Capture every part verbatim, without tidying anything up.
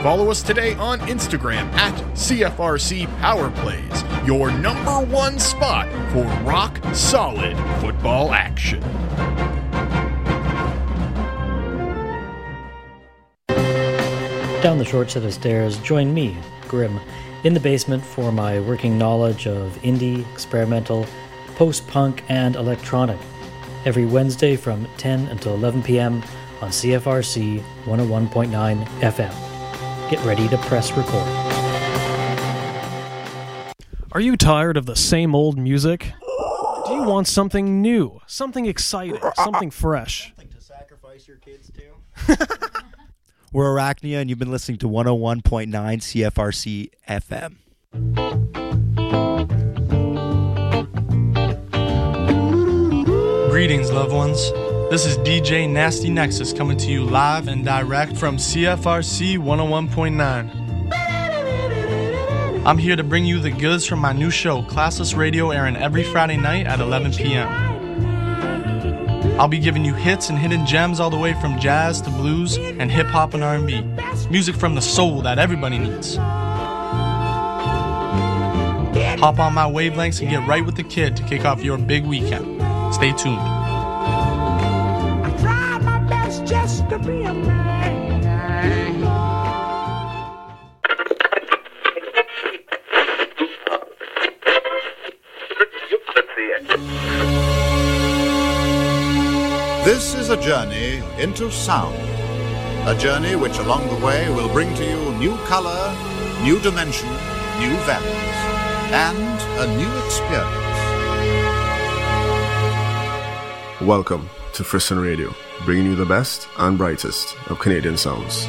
Follow us today on Instagram at C F R C Power Plays, your number one spot for rock solid football action. Down the short set of stairs, join me, Grim, in the basement for my working knowledge of indie, experimental, post-punk, and electronic. Every Wednesday from ten until eleven p.m. on C F R C one oh one point nine F M. Get ready to press record. Are you tired of the same old music? Do you want something new, something exciting, something fresh? Something to sacrifice your kids to? We're Arachnia, and you've been listening to one oh one point nine C F R C F M. Greetings, loved ones. This is D J Nasty Nexus coming to you live and direct from C F R C one oh one point nine. I'm here to bring you the goods from my new show, Classless Radio, airing every Friday night at eleven p.m. I'll be giving you hits and hidden gems all the way from jazz to blues and hip-hop and R and B. Music from the soul that everybody needs. Hop on my wavelengths and get right with the kid to kick off your big weekend. Stay tuned. I tried my best just to be a man. This is a journey into sound. A journey which along the way will bring to you new color, new dimension, new values, and a new experience. Welcome to Frisson Radio, bringing you the best and brightest of Canadian sounds.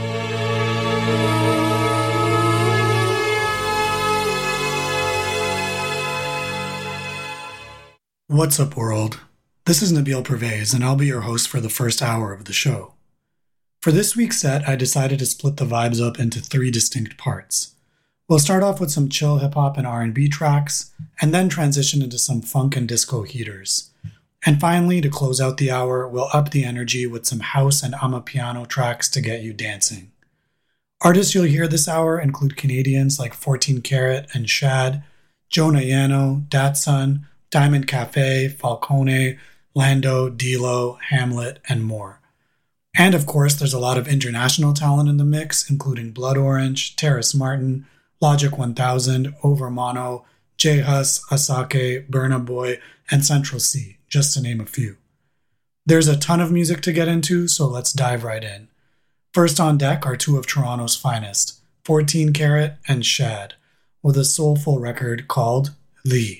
What's up, world? This is Nabil Pervez, and I'll be your host for the first hour of the show. For this week's set, I decided to split the vibes up into three distinct parts. We'll start off with some chill hip-hop and R and B tracks, and then transition into some funk and disco heaters. And finally, to close out the hour, we'll up the energy with some house and amapiano tracks to get you dancing. Artists you'll hear this hour include Canadians like fourteen Carat and Shad, Jonah Yano, Datsun, Diamond Cafe, Falcone, Lando, D-Lo, Hamlet, and more. And of course, there's a lot of international talent in the mix, including Blood Orange, Terrace Martin, Logic one thousand, Overmono, J-Hus, Asake, Burna Boy, and Central C, just to name a few. There's a ton of music to get into, so let's dive right in. First on deck are two of Toronto's finest, fourteen Carat and Shad, with a soulful record called Thee.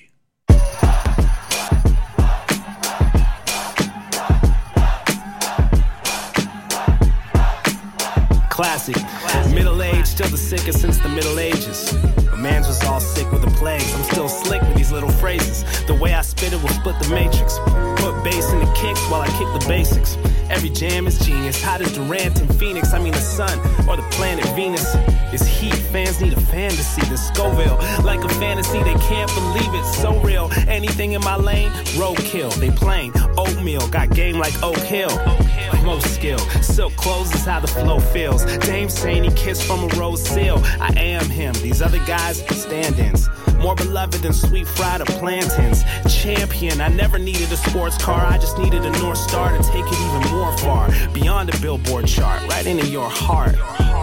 Classic. Middle age, still the sickest since the Middle Ages. A man's was all sick with the plagues. I'm still slick with these little phrases. The way I spit it will split the matrix. Put bass in the kicks while I kick the basics. Every jam is genius. Hot as Durant and Phoenix. I mean the sun or the planet Venus. It's heat. Fans need a fan to see the Scoville. Like a fantasy, they can't believe it's so real. Anything in my lane, roadkill. They plain oatmeal. Got game like Oak Hill. Most skill. Silk clothes is how the flow feels. Dame saying he kissed from a rose seal. I am him. These other guys, stand-ins. More beloved than sweet fried or plantains. Champion. I never needed a sports car. I just needed a North Star to take it even more far. Beyond the Billboard chart. Right into your heart.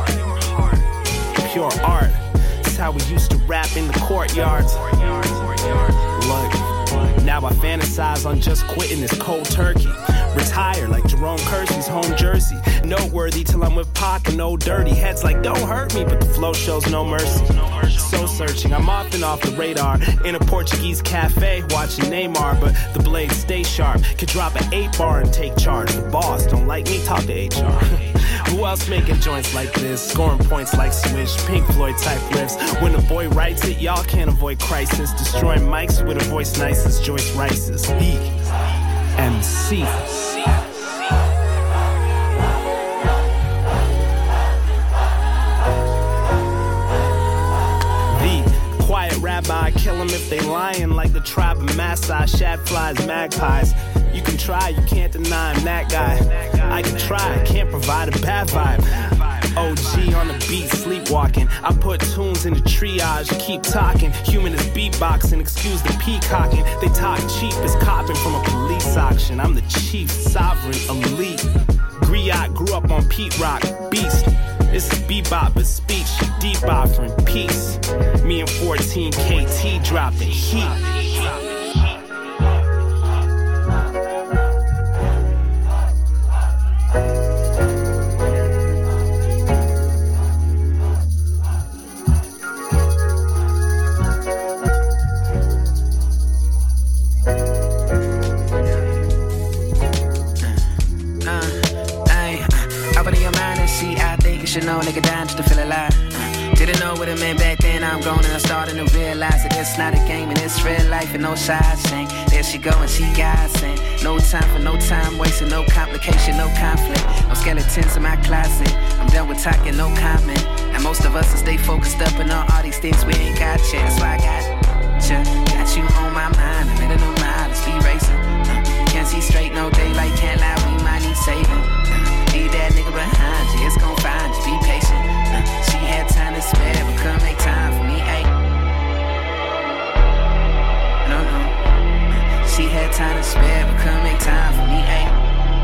Pure art. That's how we used to rap in the courtyards. Look. Now I fantasize on just quitting this cold turkey. Retire like Jerome Kersey's home jersey. Noteworthy till I'm with Pac and Old Dirty. Heads like don't hurt me, but the flow shows no mercy. So searching, I'm often off the radar. In a Portuguese cafe, watching Neymar. But the blades stay sharp. Could drop an eight bar and take charge. The boss don't like me, talk to H R. Who else making joints like this? Scoring points like Swish, Pink Floyd type riffs. When the boy writes it, y'all can't avoid crisis. Destroying mics with a voice nice as Joyce Rice's. E M C. The quiet rabbi, kill them if they lying like the tribe of Maasai, shad flies, magpies. You can try, you can't deny I'm that guy. I can try, can't provide a bad vibe. O G on the beat, sleepwalking. I put tunes in the triage, keep talking. Human is beatboxing, excuse the peacocking. They talk cheap as copping from a police auction. I'm the chief, sovereign, elite. Griot grew up on Pete Rock, beast. This is bebop, but speech, deep offering, peace. Me and fourteen K T dropped the heat. Should know nigga dying just to feel alive. Uh, didn't know what it meant back then. I'm grown and I'm starting to realize that it's not a game and it's real life and no side saying. There she go and she got saying. No time for no time wasting, no complication, no conflict. No skeletons in my closet. I'm done with talking, no comment. And most of us will stay focused up and on all these things we ain't got yet. That's why I got you, got you on my mind. A minute of mile, let's be racing. Uh, can't see straight, no daylight, can't lie, we might need saving. Leave that nigga behind you, it's gon' find you, be patient. Uh, she had time to spare, but couldn't make time for me, ayy. No, no. Uh, she had time to spare, but couldn't make time for me, ayy.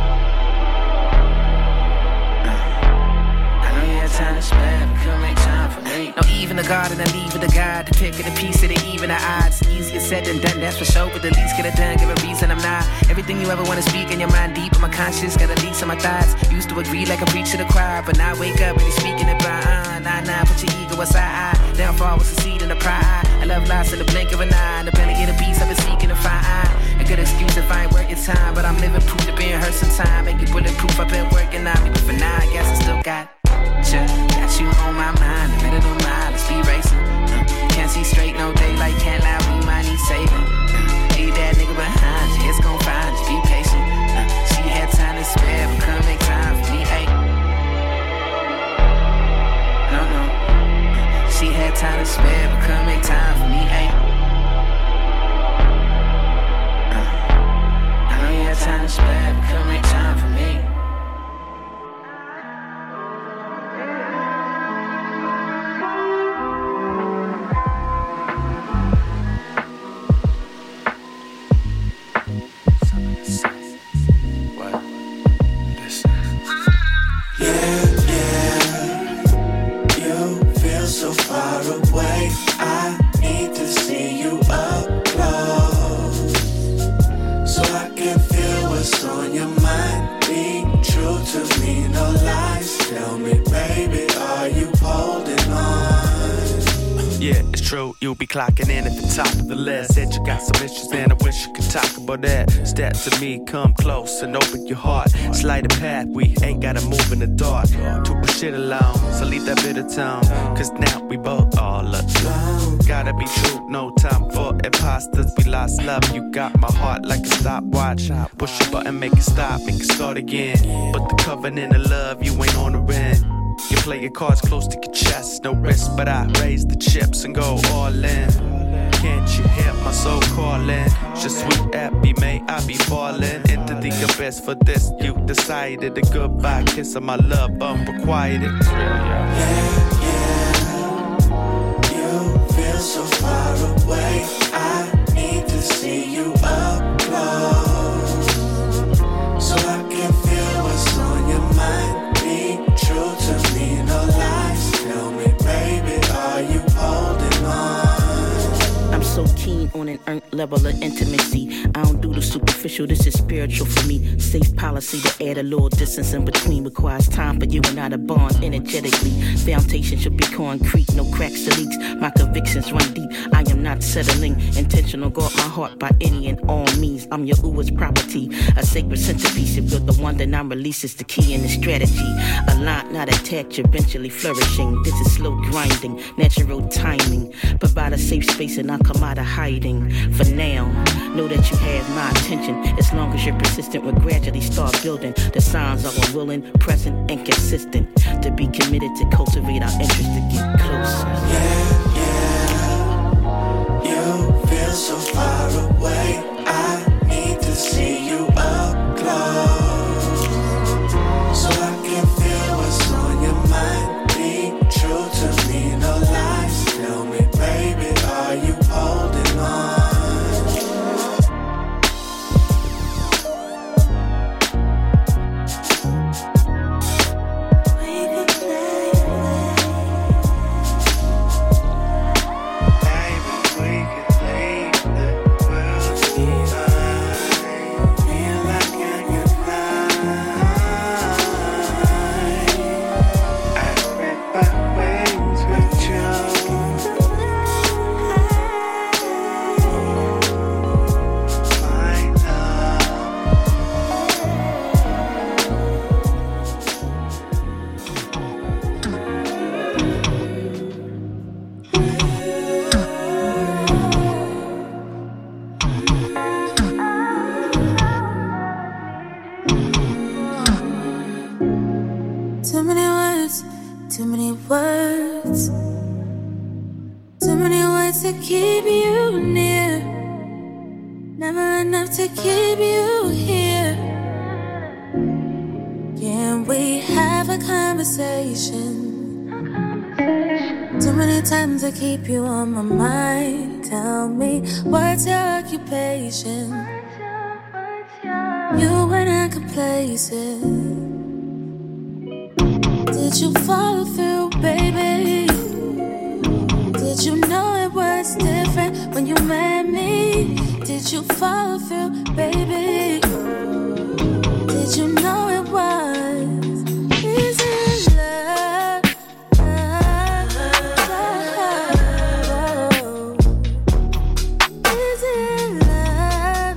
Uh, I know you had time to spare, but couldn't make time for me. No, even the God and the leave of the God, the pick of the piece of the even the odds. Easier said than done, that's for sure, but the least get it done, give a reason I'm not. Everything you ever wanna speak in your mind deep in my conscience, got a lease on my thoughts. Used to agree like a preach to the choir, but now I wake up and you're speaking it by uh, nah, nah, put your ego aside. Downfall was the seed in the pride. I love lost in the blink of an eye. In the belly of the beast, I've been seeking to find eye. A good excuse if I ain't working time, but I'm living proof to being hurt sometime. Make you bulletproof, I've been working on me, but for now, I guess I still got you. Got you on my mind, a minute of mile, let's be racing. Uh, can't see straight, no daylight, can't lie, we might need saving. Uh, leave that nigga behind you, it's gon' find you, be patient. Uh, she had time to spare, but couldn't make time for me, ayy. No, no. Uh, she had time to spare, but couldn't make time for me, ayy. Uh, I know you had time to spare, but couldn't make time for me. You'll be clocking in at the top of the list. Said you got some issues, man, I wish you could talk about that. Step to me, come close and open your heart. Slide a path, we ain't gotta move in the dark. To push shit alone, so leave that bit of town. Cause now we both all alone. Gotta be true, no time for imposters. We lost love, you got my heart like a stopwatch. Push a button, make it stop, make it start again. But the covenant of love, you ain't on the end. You play your cards close to your chest, no risk, but I raise the chips and go all in. Can't you hear my soul calling? Just sweet happy, may I be falling into the abyss for this. You decided a goodbye kiss of my love, unrequited. Yeah, yeah, you feel so far away. I need to see you up close, so I can feel what's on your mind. True to me, no lies. Tell me, baby, are you holding on? I'm so keen on an earned level of intimacy. I don't do the superficial, this is spiritual for me. Safe policy to add a little distance in between requires time for you and I to bond energetically. Foundation should be concrete, no cracks or leaks. My convictions run deep, I am not settling. Intentional, guard my heart by any and all means. I'm your Uber's property, a sacred centerpiece. If you're the one, then I'm released is the key in the strategy. A line not attached, eventually flourishing. This is slow grinding, natural timing. Provide a safe space and I'll come out of hiding. For now, know that you have my attention. As long as you're persistent, we'll gradually start building. The signs are unwilling, present, and consistent. To be committed to cultivate our interest to get closer. Yeah, yeah, you feel so far away. I need to see you up close, Too many words, too many words to keep you near, never enough to keep you here. Can we have a conversation? Too many times I keep you on my mind. Tell me, what's your occupation? You were not complacent. Did you follow through, baby? Did you know it was different when you met me? Did you follow through, baby? Did you know it was? Is it love? Is it love?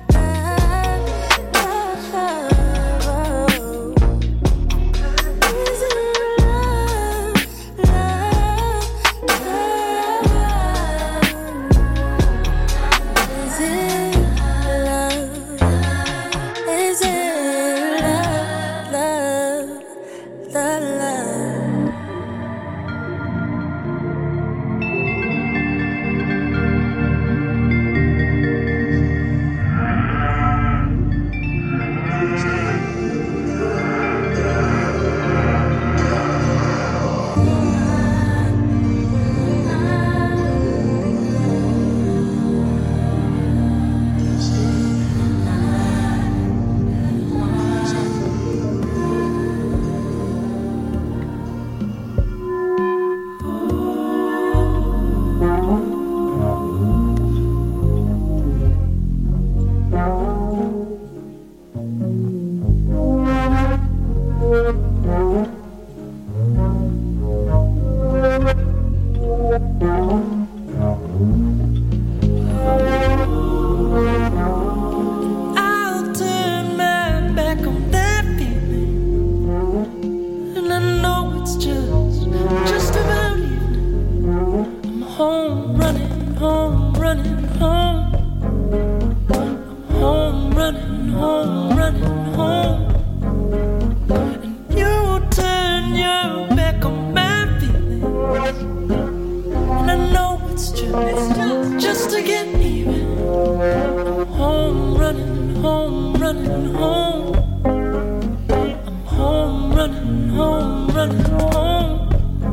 I'll turn my back on that feeling, and I know it's just, just about evening. I'm home running, home running, home. I'm home running, home running, home. And you turn your back on my feelings, and I know it's just, just to get even. I'm home running, home running, home. I'm home running, home running, home.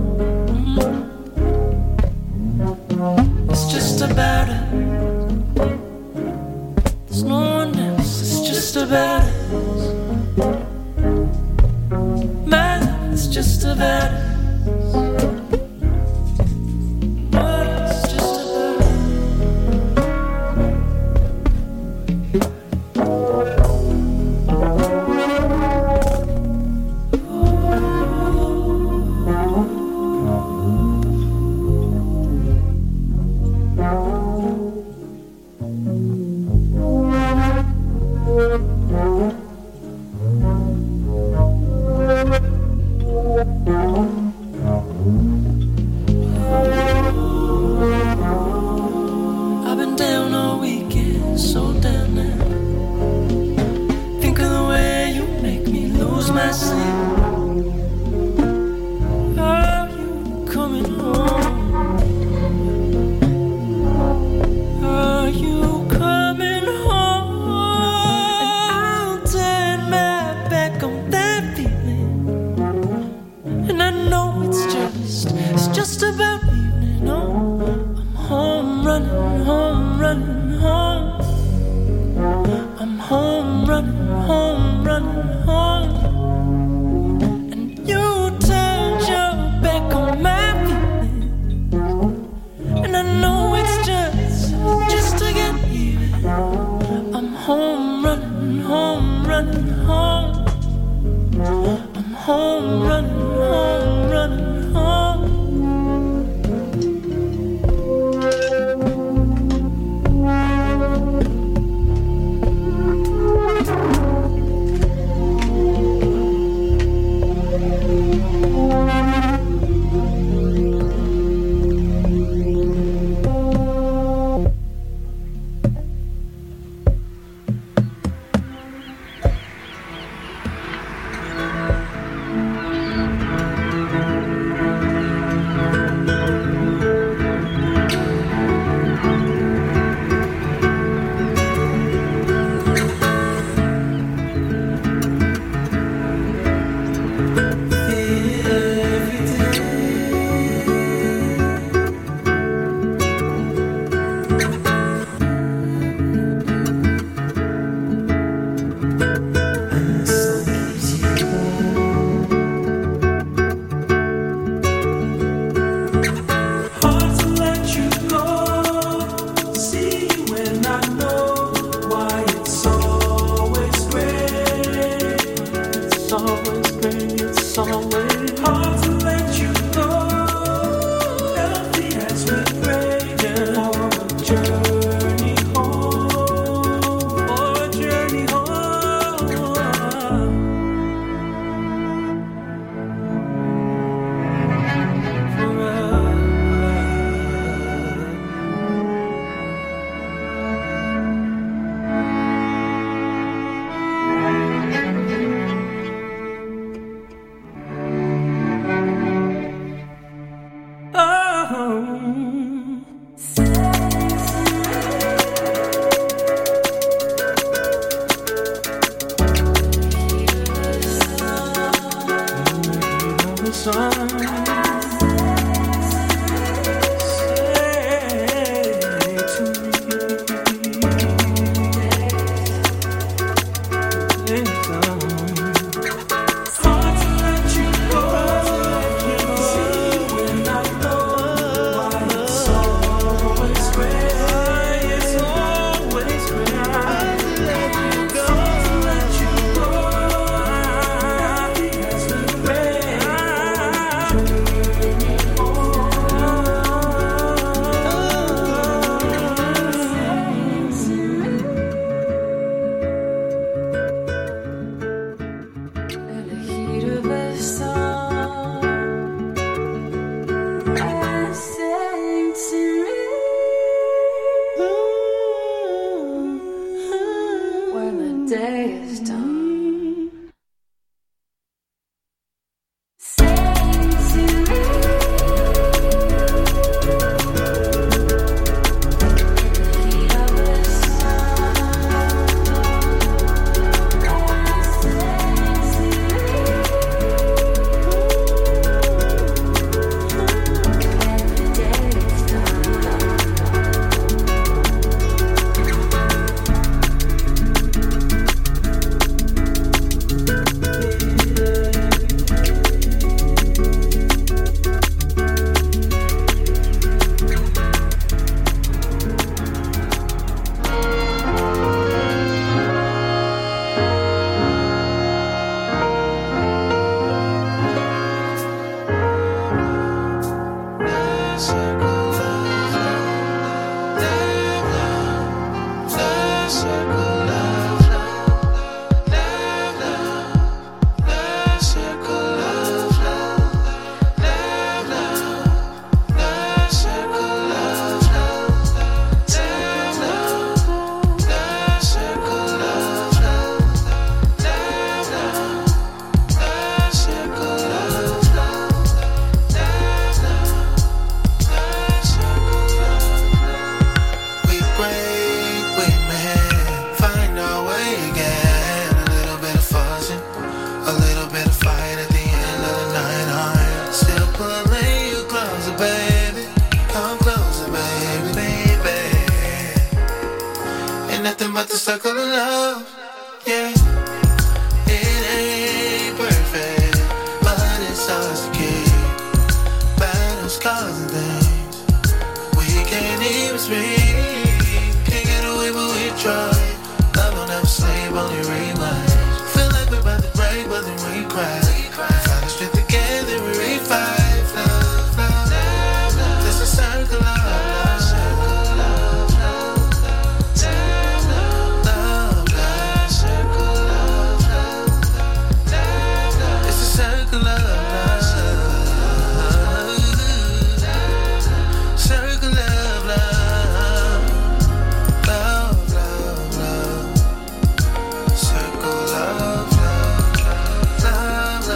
Mm. It's just about it. There's no one else. It's just about it. My life is just about it. I've been down all weekend, so down now. Think of the way you make me lose my sleep. Are you coming home? Are you coming home? And I'll turn my back on that feeling, and I know it's just, it's just about evening. Oh, I'm home running, home running, home. I'm home running, home running, home. And you turned your back on my feelings, and I know it's just, just to get even. I'm home running, home running, home. I'm home running, home running, home. always great, it's always hard to let you go. Nothing has been great for a journey home, for a journey home. For us. Circle of love, love, love.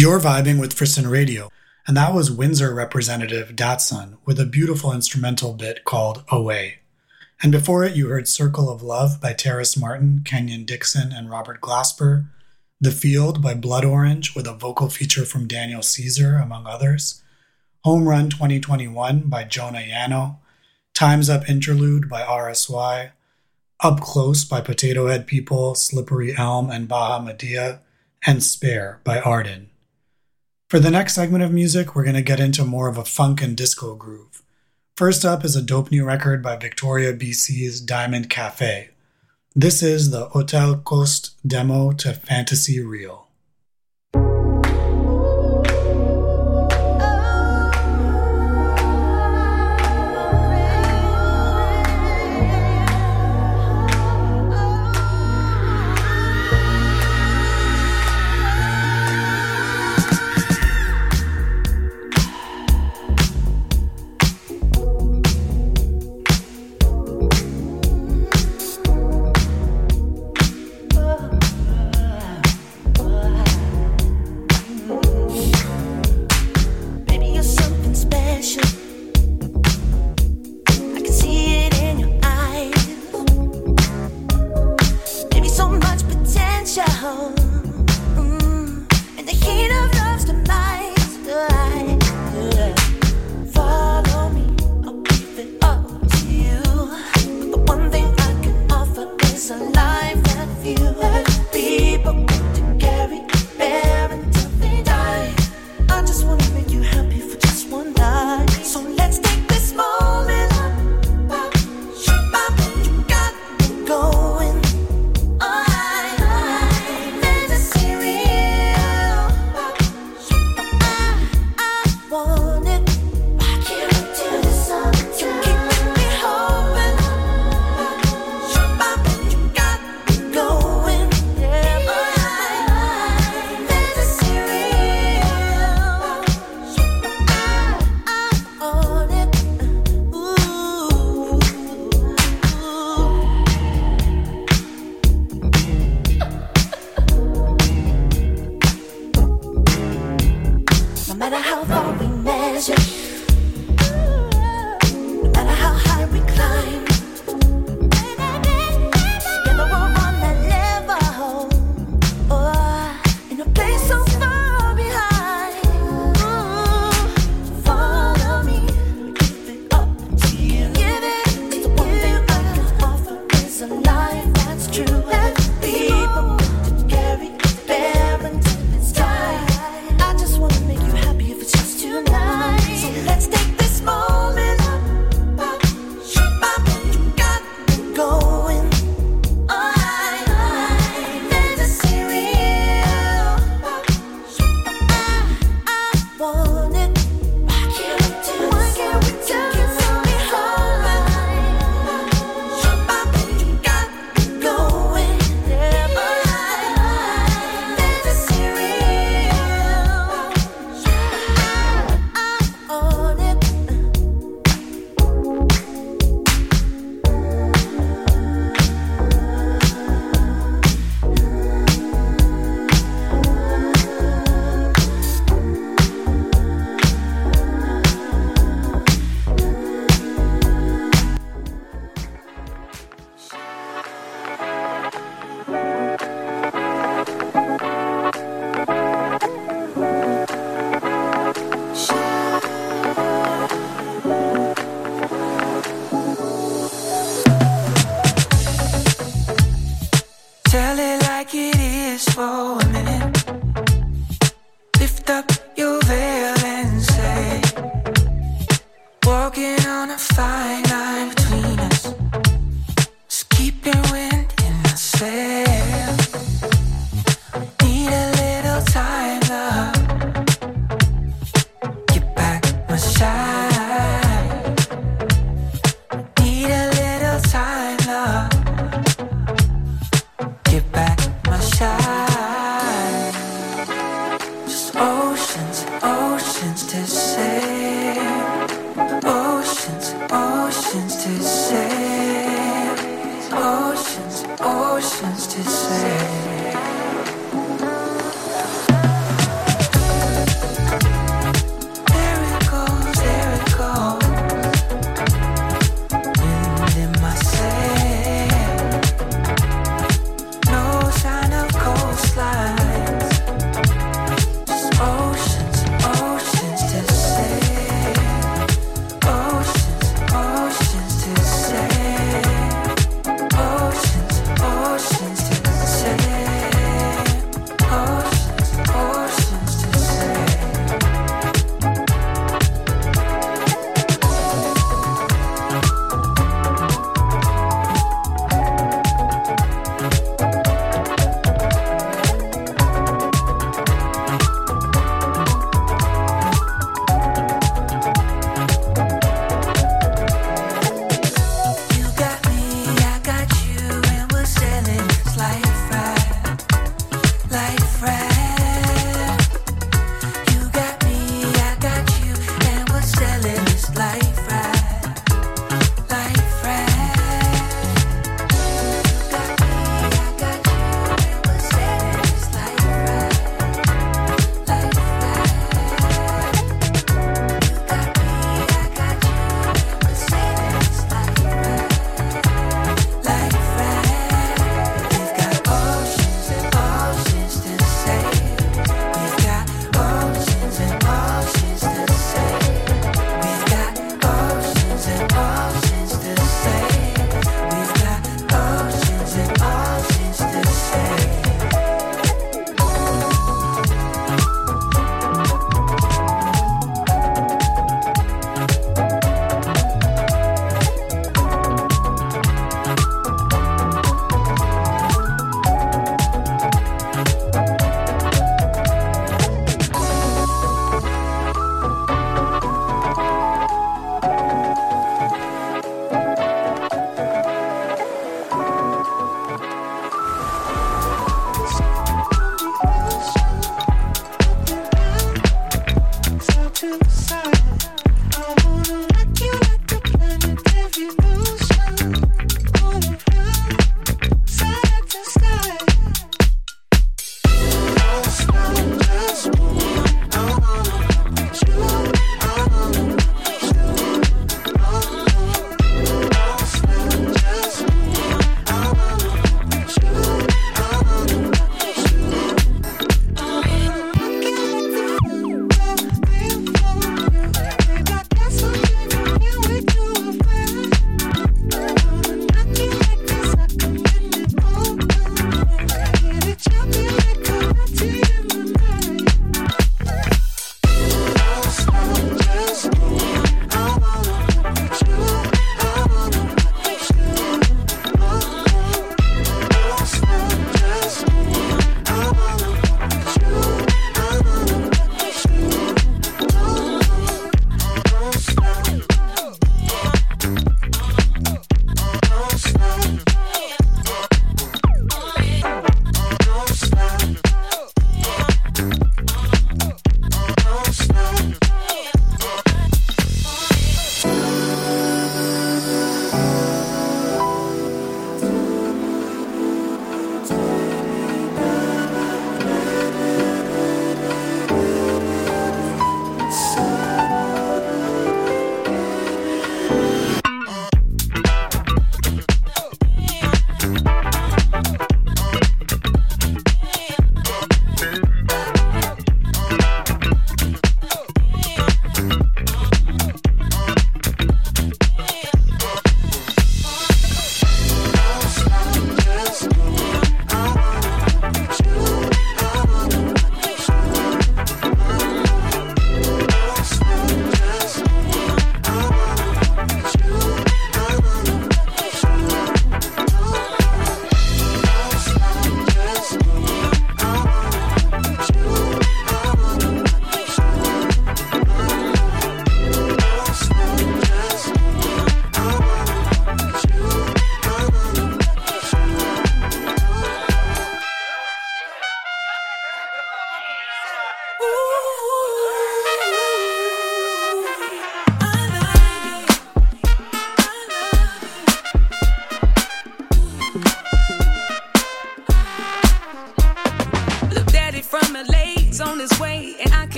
You're vibing with Frisson Radio, and that was Windsor representative Datsun with a beautiful instrumental bit called Away. And before it, you heard Circle of Love by Terrace Martin, Kenyon Dixon, and Robert Glasper, The Field by Blood Orange with a vocal feature from Daniel Caesar, among others, Home Run twenty twenty-one by Jonah Yano, Time's Up Interlude by R S Y, Up Close by Potato Head People, Slippery Elm, and Baha Medea, and Spare by Arden. For the next segment of music, we're going to get into more of a funk and disco groove. First up is a dope new record by Victoria, B C's Diamond Cafe. This is the Hotel Coast demo to Fantasy Real. oceans to say.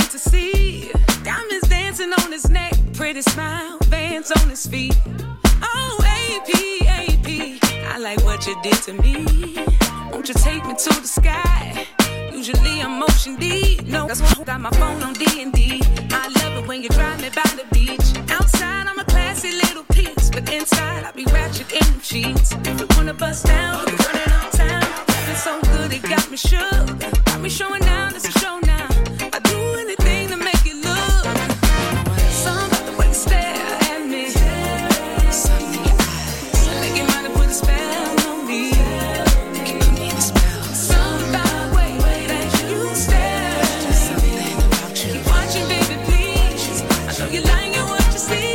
to see. Diamonds dancing on his neck, pretty smile, Vans on his feet. Oh, A P, A P, I like what you did to me. Won't you take me to the sky? Usually I'm motion deep. No, that's why I got my phone on D and D. I love it when you drive me by the beach. Outside I'm a classy little piece, but inside I be ratchet in the sheets. If you wanna bust down, we running on town. It's so good it got me shook. Got me showing down, it's a show now. I do anything to make it look. Something about the way you stare at me. Something in your eyes. Make it might have put a spell on me. You put me in a spell. Something about the way that you stare. Something about you. Keep watching, baby, please. I know you like it what you see.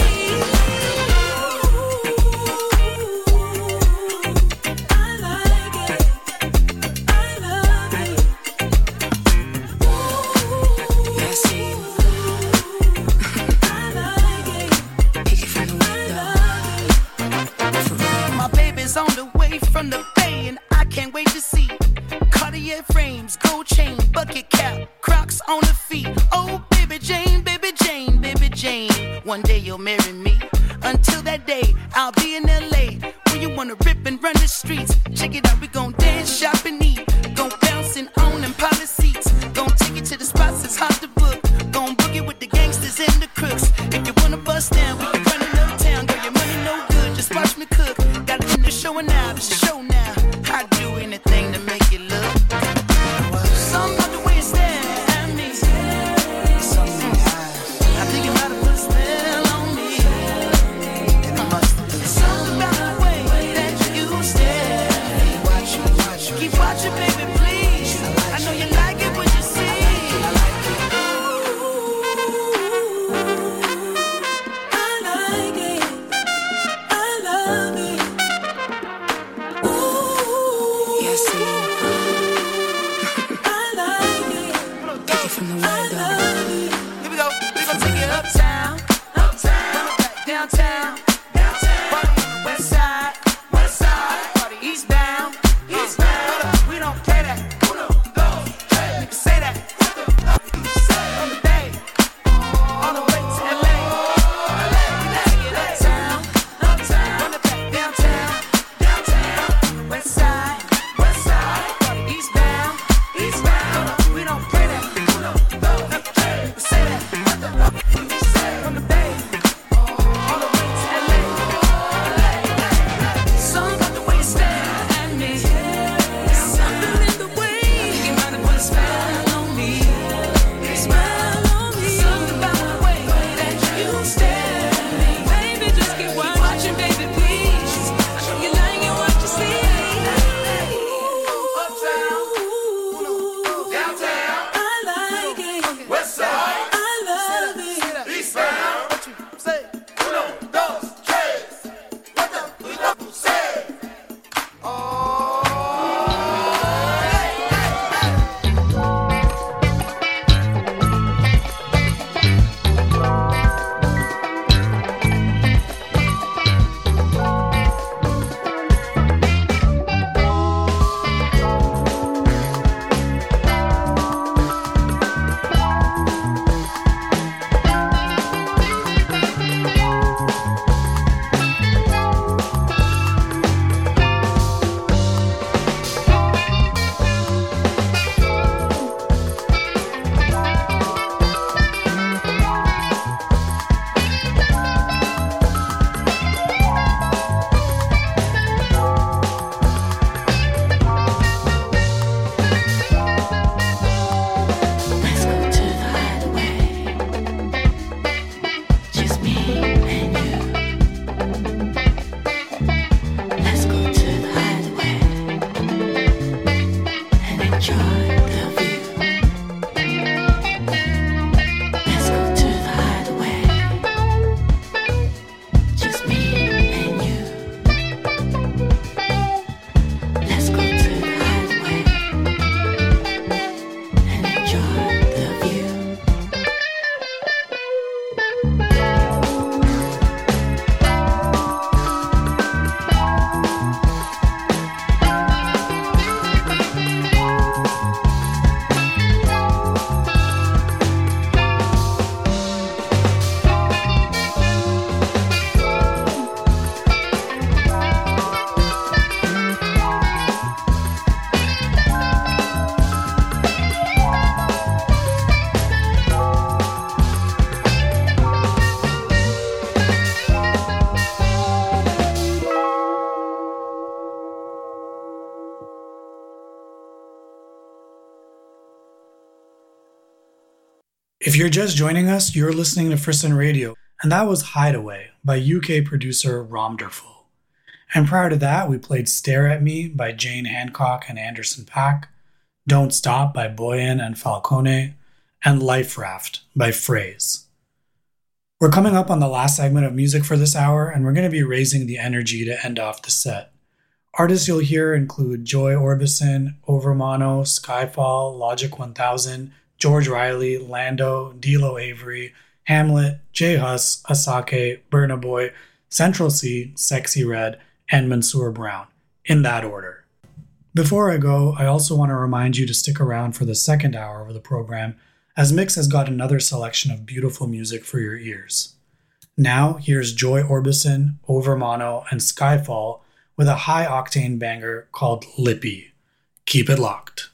On the way from the bay, and I can't wait to see Cartier frames, gold chain, bucket cap, Crocs on the feet. Oh, baby Jane, baby Jane, baby Jane, one day you'll marry me. Until that day, I'll be in L A when you wanna rip and run the streets. Check it out, we gon' dance, shop, and eat. Gon' bounce and own and pilot seats. Gon' take it to the spots that's hot to book. Gon' boogie with the gangsters and the crooks. If you wanna bust down, we can run in uptown. Girl, your money no good, just watch me cook. Got it in the showing now, it's a show now. I'd do anything to make it look. Something about the way you stare at me. Something I think you might have put a spell on me. Something about the way that you stare. Keep watching, baby, please. I know you like it when you see. I like it. I love it. Ooh, yeah, see. I like it. Take it from the window. Here we go. We gon' take it uptown, uptown, back downtown, downtown. Party on the west side, west side. Party eastbound, eastbound. We don't play that. Uno, dos, tres. Niggas say that. From the bay, all the way to L A. We take it uptown, uptown, run it back downtown, downtown. West side, west side. If you're just joining us, you're listening to Frisson Radio, and that was Hideaway by U K producer Romderful. And prior to that, we played Stare at Me by Jane Hancock and Anderson .Paak, Don't Stop by Boyan and Falcone, and Life Raft by Phrase. We're coming up on the last segment of music for this hour, and we're going to be raising the energy to end off the set. Artists you'll hear include Joy Orbison, Overmono, Skyfall, Logic one thousand, George Riley, Lando, D'Lo Avery, Hamlet, J Hus, Asake, Burna Boy, Central C, Sexy Red, and Mansour Brown, in that order. Before I go, I also want to remind you to stick around for the second hour of the program, as Mix has got another selection of beautiful music for your ears. Now, here's Joy Orbison, Overmono, and Skyfall with a high-octane banger called Lippy. Keep it locked.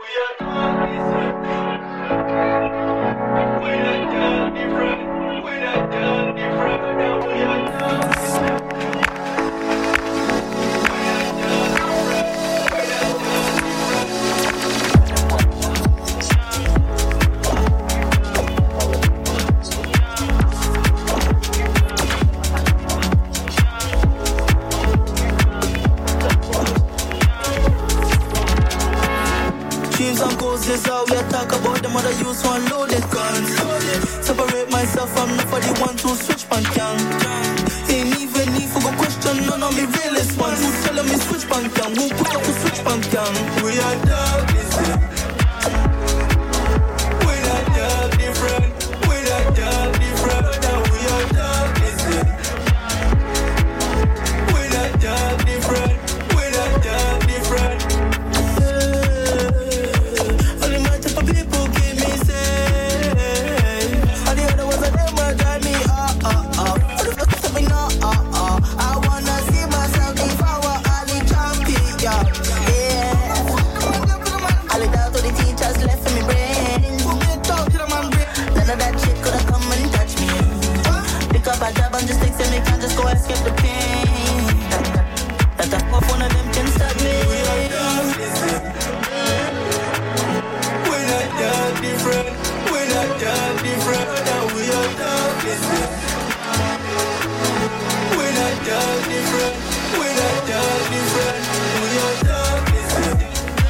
This how we talk about them other use one loaded guns. Separate myself from nobody want to switch bank gang. Ain't even need for go question none of me realest ones. Who tell me switch bank gang? Who put up to switch bank gang? We are dog different. We are dog different. We are dog different. Now we are dog different. We are dog different. We are dog different. I'm just fixing me, can't just go escape the pain. That the off one of them can stop me. We're not that different. We're not that different. Now we are that different. We're not that different. We're not that different. We are that different.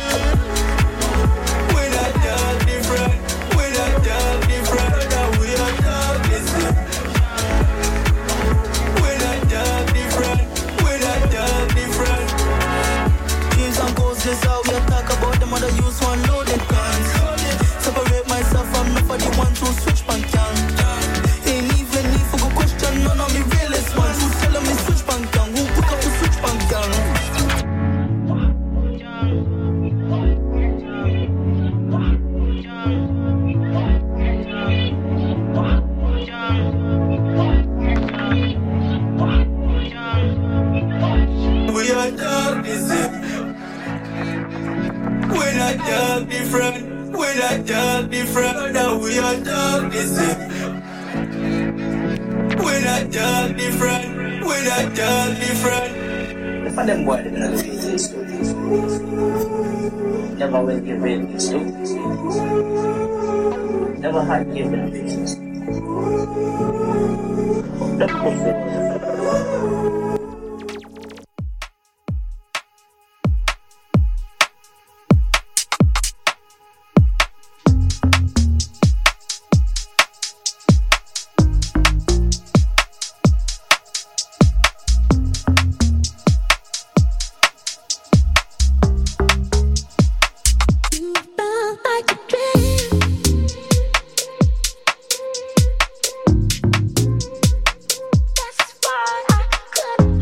We're not that different. We're not that different. Now we are that different. This how we talk about them other use one loaded guns. Separate myself from nobody want to switch bank gang. Ain't even need for go question none of me realest ones. Who tell me switch bank gang? Who put up to switch bank gang? We are dog different. We're not dog different. We're not dog different. Now we are dog different. We're not dog different. We're not dog different. If I them boy they don't feel this too. Never will give in this too. Never had given this. Don't push it. That's why I could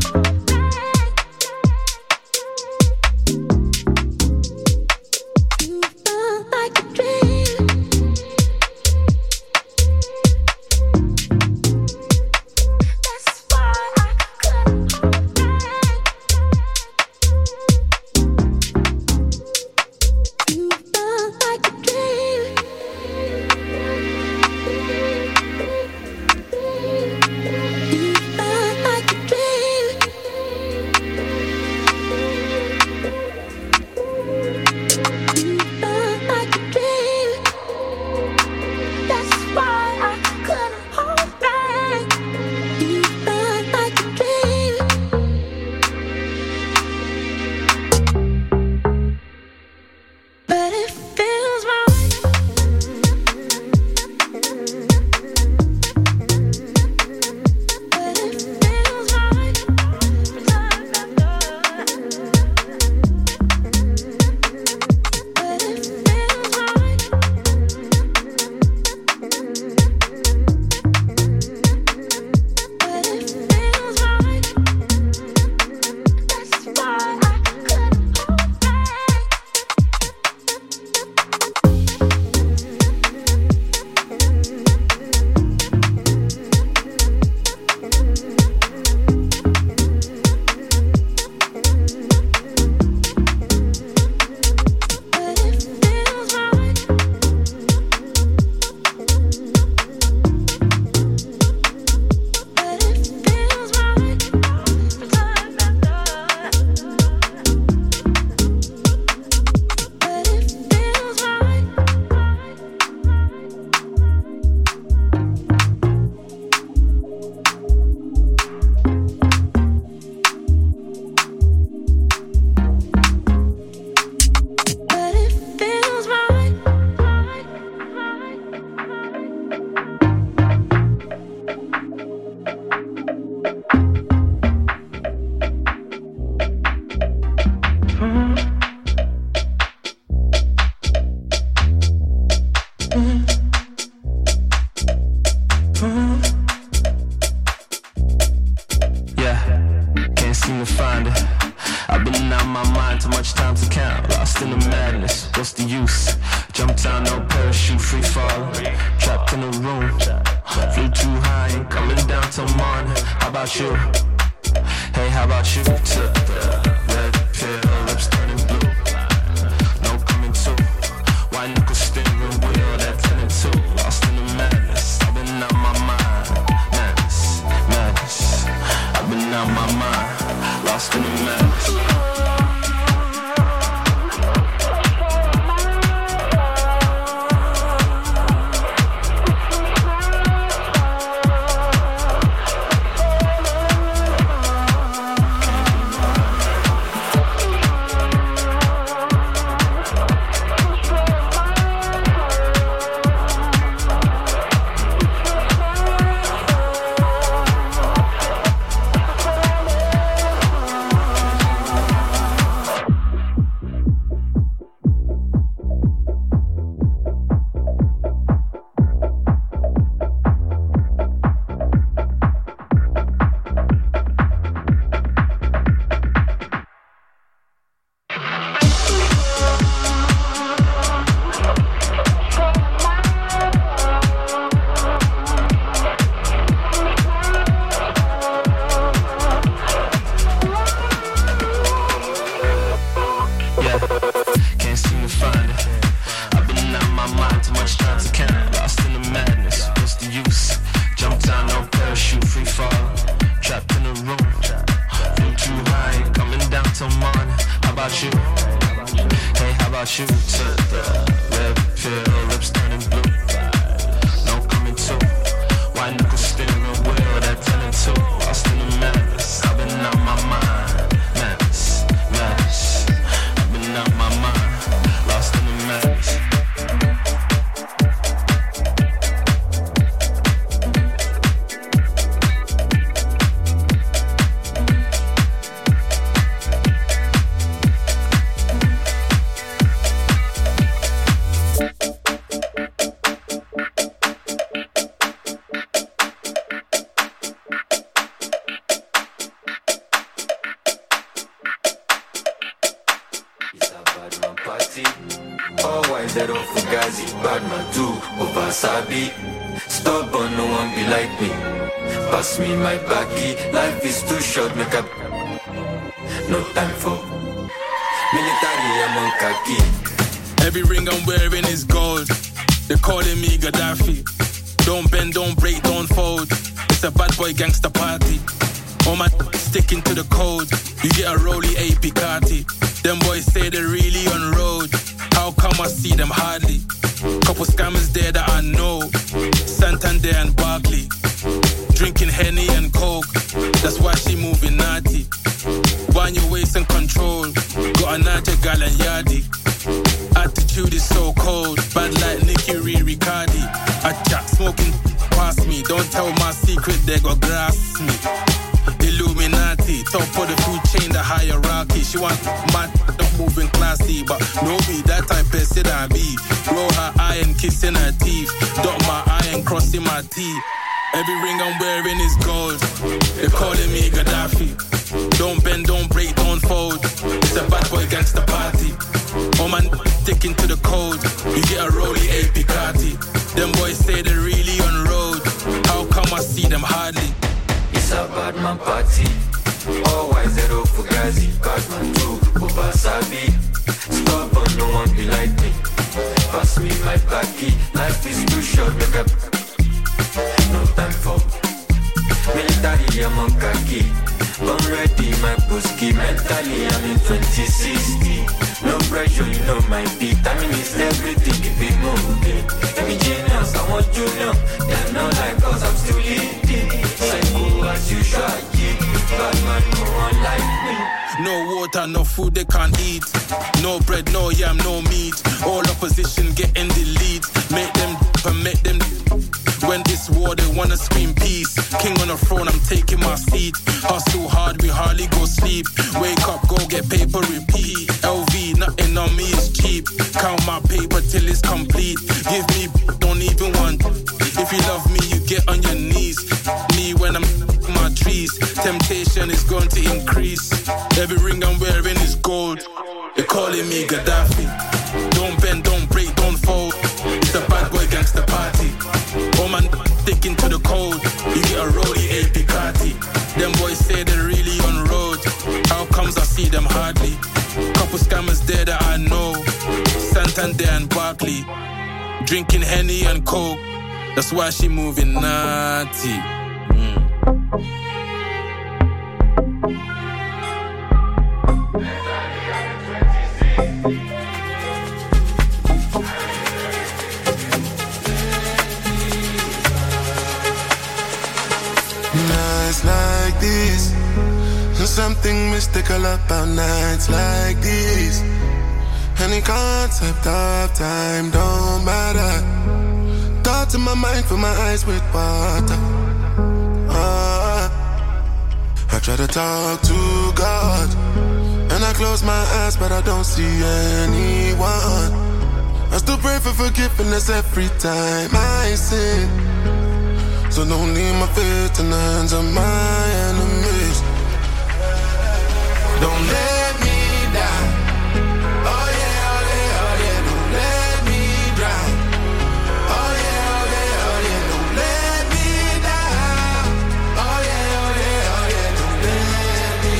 my mind, too much time to count. Lost in the madness, what's the use? Jump down, no parachute, free fall. Trapped in a room, flew too high, ain't coming down till morning. How about you? Hey, how about you? To the red pill, lips turning blue. No coming to. White nickel steering wheel, that ten and two. Lost in the madness, I've been out my mind. Madness, madness, I've been out my mind. Lost in the madness. Every ring I'm wearing is gold. They're calling me Gaddafi. Don't bend, don't break, don't fold. It's a bad boy gangster party. All my sticking to the code. You get a rolly A Picati. Them boys say they're really on road. How come I see them hardly? Couple scammers there that I know. Santander and Barkley. Drinking Henny and Coke. That's why she moving naughty. Wind your waist and control. Got a Niger gal and Yardi. Attitude is so cold. Bad like Nicky Riccardi. I chat smoking past me. Don't tell my secret, they got grass me. Illuminati, top of the food chain, the hierarchy. She want mad, moving classy, but no be that type of person I be. Roll her eye and kissing her teeth. Dot my eye and crossing my teeth. Every ring I'm wearing is gold. They're calling me Gaddafi. Don't bend, don't break, don't fold. It's a bad boy gangster party. Oh man, sticking to the code. You get a rolly A Picati. Them boys say they're really on road. How come I see them hardly? It's a bad man party. All white zero fugazi. Bad man too, Obasabi. Stop on no one be like me. Pass me my backy. Life is too short, make up. No time for military, I'm on khaki. I'm ready, my pussy. Mentally, I'm in twenty sixty. No pressure, you know my beat. I mean, it's everything, keep it moving. Let me genius, I want you know. They're not like us, I'm still leading. Psycho as usual, yeah. Bad man, no one like me. No water, no food they can't eat. No bread, no yam, no meat. All opposition getting the lead. Make them and make them. When this war, they wanna scream peace. King on the throne, I'm taking my seat. Hustle hard, we hardly go sleep. Wake up, go get paper, repeat. L V, nothing on me is cheap. Count my paper till it's complete. Give me, don't even want. If you love me, you get on your knees. Me when I'm my trees. Temptation is going to increase. Every ring I'm wearing is gold. cold. They're calling me Gaddafi. Don't bend, don't break, don't fold. It's a bad boy gangster party. Oh man, sticking to the code. You get a rollie, a Picati. Them boys say they're really on road. How comes I see them hardly? Couple scammers there that I know. Santander and Barkley. Drinking Henny and Coke. That's why she moving naughty. Mm. Nights like this, there's something mystical about nights like this. Any concept of time don't matter. Thoughts in my mind, fill my eyes with water. Uh, I try to talk to God, and I close my eyes, but I don't see anyone. I still pray for forgiveness every time I sin. So don't leave my faith in the hands of my enemies. Don't let me down. Oh yeah, oh yeah, oh yeah. Don't let me drown. Oh yeah, oh yeah, oh yeah. Don't let me down. Oh yeah, oh yeah, oh yeah. Don't let me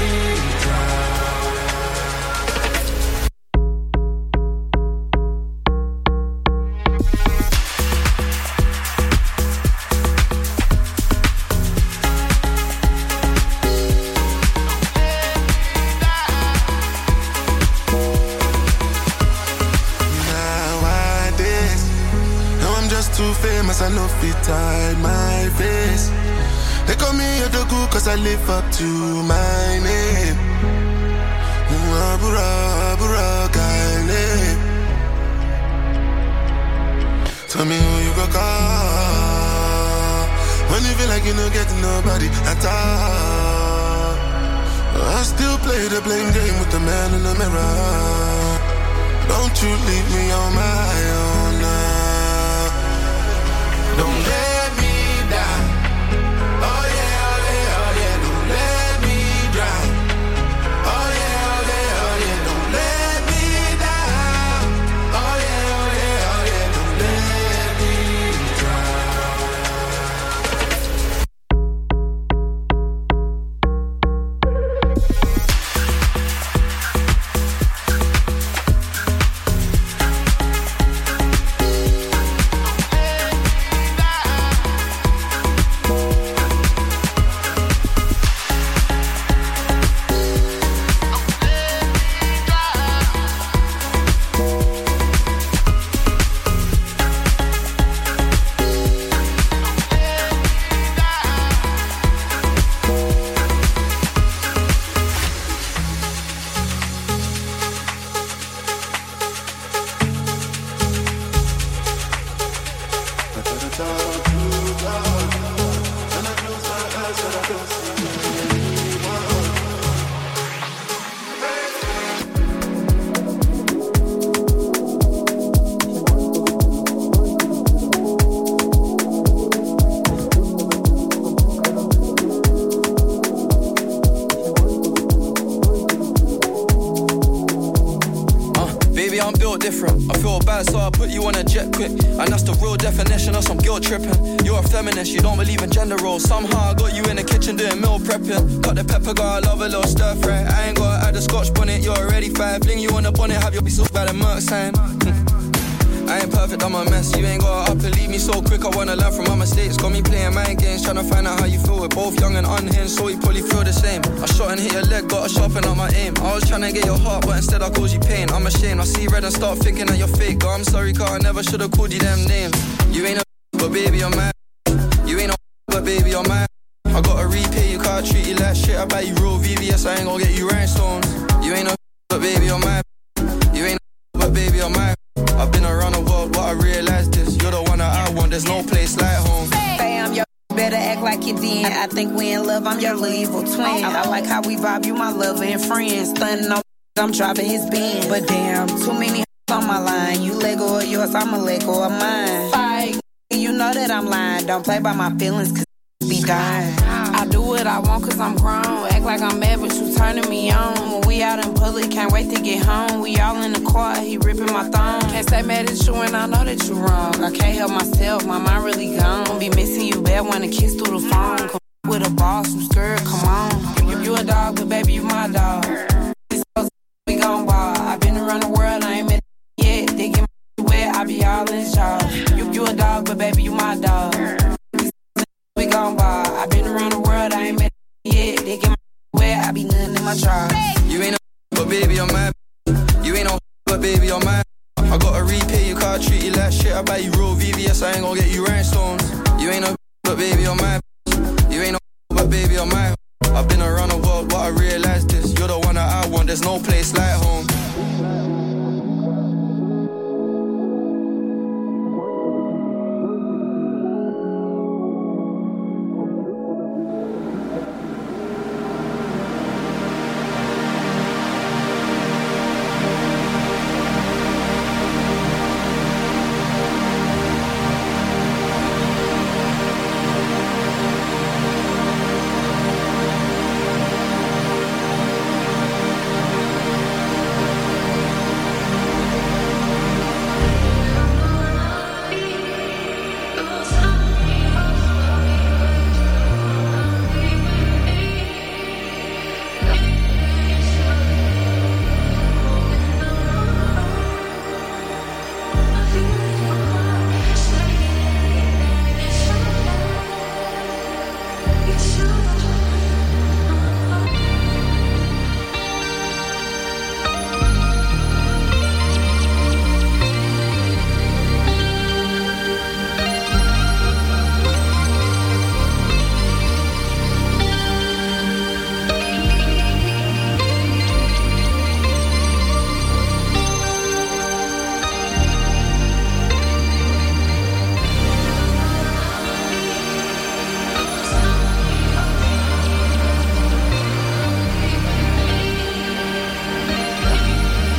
too famous, I know fit hide my face. They call me a dogu cause I live up to my name. Abura, Abura, guy name. Tell me who you go call when you feel like you don't get nobody at all. I still play the blame game with the man in the mirror. Don't you leave me on my own now. Don't let me down. Oh yeah, oh yeah, oh yeah. Don't let me drown. Oh yeah, oh yeah, oh yeah. Don't let me down. Oh yeah, oh yeah, oh yeah. Don't let me different. I feel bad, so I put you on a jet quick. And that's the real definition of some guilt tripping. You're a feminist, you don't believe in gender roles. Somehow I got you in the kitchen doing meal prepping. Got the pepper, got I love a little stir fry. I ain't gotta add a scotch bonnet, you're already fine. Fling you on the bonnet, have your be so bad a Merc sign. I ain't perfect, I'm a mess. You ain't got up and leave me so quick. I wanna learn from my mistakes. Got me playing mind games, trying to find out how you feel. We're both young and unhinged, so we probably feel the same. I shot and hit your leg, got a sharpen up my aim. I was trying to get your heart, but instead I caused you pain. I'm ashamed, I see red and start thinking that you're fake. God, I'm sorry, cause I never should've called you them names. You ain't a but baby, you're mine. You ain't a but baby, you're mine. I gotta repay you, cause I treat you like shit. I buy you real V V S, I ain't gonna get you rhinestones. You ain't a but baby, you're mine. You ain't a but baby, you're mine. I've been around the world, but I realized this. You're the one that I want, there's no place like home. Hey, I'm your better act like you did. I think we in love, I'm your little evil twin. I like how we vibe, you my lover and friend. Stunning on I'm driving his Benz. But damn, too many on my line. You let go of yours, I'ma let go of mine. Fight, you know that I'm lying. Don't play by my feelings, cause be dying. I do what I want cause I'm grown. Act like I'm mad but you turning me on. When we out in public, can't wait to get home. We all in the car, he ripping my thumb. Can't stay mad at you and I know that you wrong. I can't help myself, my mind really gone. Be missing you bad, wanna kiss through the phone. Come with a boss, you scared, come on. You, you a dog, but baby, you my dog. This house, we gon' ball. I been around the world, I ain't met yet. They get my wet, I be all in charge. You, you a dog, but baby, you my dog. This house, we gon' ball. I been around the world, I ain't met yet. They get my wet, I be nothing in my charge. You ain't no but baby, I'm mad. You ain't no but baby, I'm mad. I gotta repay you, cause I treat you like shit. I buy you real V V S, I ain't gon' get you rhinestones. You ain't no but baby, I'm mad. You ain't no but baby, I'm mad. I've been around the world, but I realized this. You're the one that I want, there's no place like home.